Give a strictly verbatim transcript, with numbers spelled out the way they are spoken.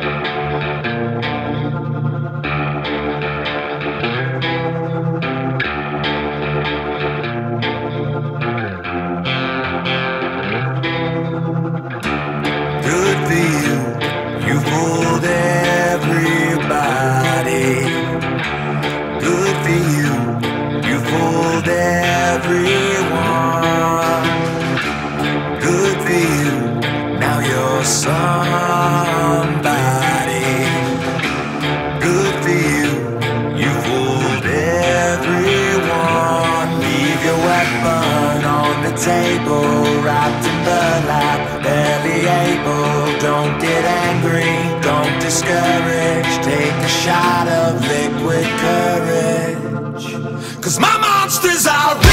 Good for you, you fooled everybody. Good for you, you fooled everyone. Good for you, now you're somebody. Good for you, you fooled everyone. Leave your weapon on the table, wrapped in burlap, barely able. Don't get angry, don't discourage. Take a shot of liquid courage, 'cause my monsters are real.